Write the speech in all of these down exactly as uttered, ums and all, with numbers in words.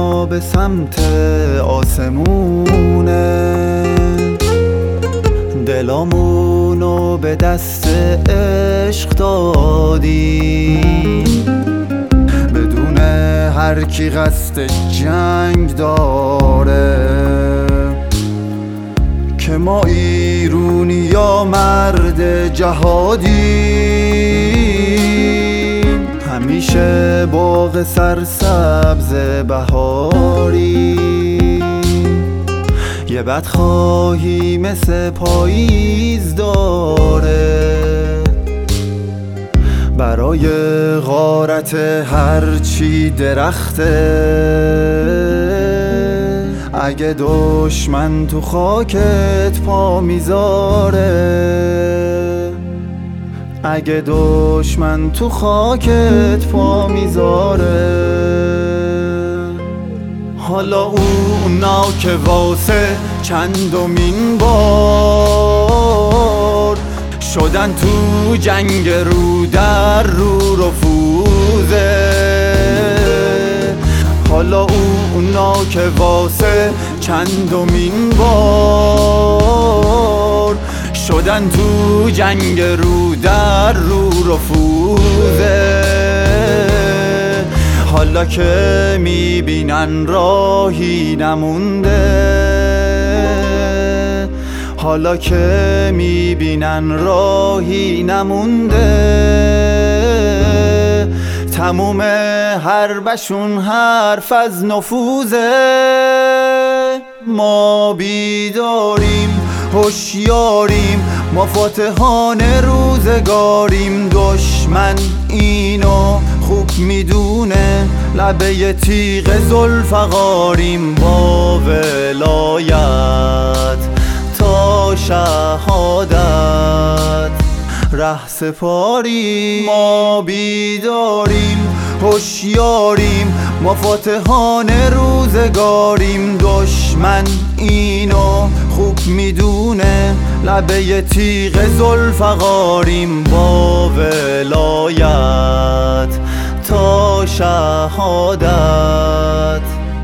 ما به سمت آسمونه، دلامونو به دست عشق دادیم، بدون هر کی قصد جنگ داره، که ما ایرونی یا مرد جهادیم، همیشه باغ سرسبز بهاری، یه بدخواهی مثل پاییز داره، برای غارت هرچی درخته، اگه دشمن تو خاکت پا میذاره، اگه دشمن تو خاکت پا میذاره. حالا اونا که واسه چندمین بار شدن تو جنگ رو در رو رفوزه، حالا اونا که واسه چندمین بار شدن تو جنگ رو در رو رفوزه، حالا که میبینن راهی نمونده، حالا که میبینن راهی نمونده، تموم حربشون حرف از نفوذه. ما بیداریم هوشیاریم، ما فاتحان روزگاریم، دشمن اینو خوب میدونه، لبه تیغ ذوالفقاریم، با ولایت تا شهادت ره سپاریم. ما بیداریم هوشیاریم، ما فاتحان روزگاریم، دشمن اینو خوب میدونه، لبه تیغ ذوالفقاریم، با ولایت تا شهادت.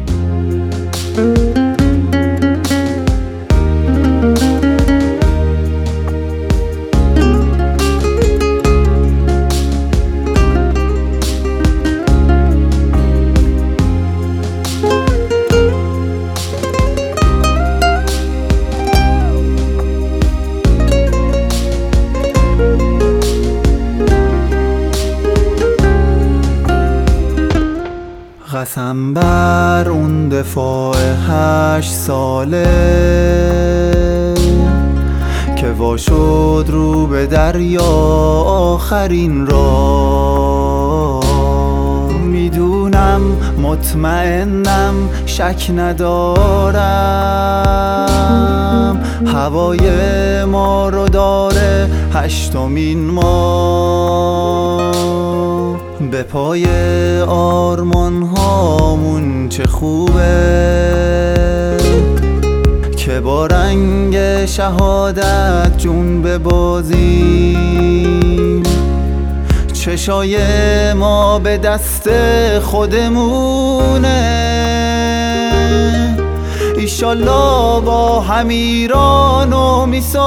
قسم بر اون دفاع هشت ساله که وا شد رو به دریا آخرین را، میدونم مطمئنم شک ندارم، هوای ما رو داره هشتمین ما، به پای آرمان هامون چه خوبه که با رنگ شهادت جون ببازیم، چشای ما به دست خودمونه، ایشالله با هم ایرانو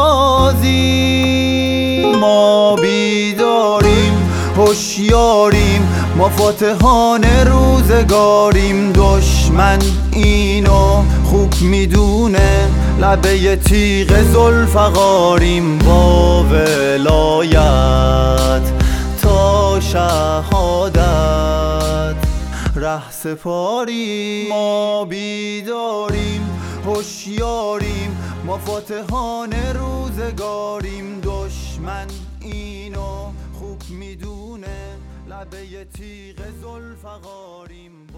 میسازیم. ما بیداریم هوشیاریم، ما فاتحان روزگاریم، دشمن اینو خوب میدونه، لبه تیغ ذوالفقاریم، با ولایت تا شهادت ره سپاریم. ما بیداریم هوشیاریم، ما فاتحان روزگاریم، دشمن اینو خوب میدونه، لبه تیغ ذوالفقاریم.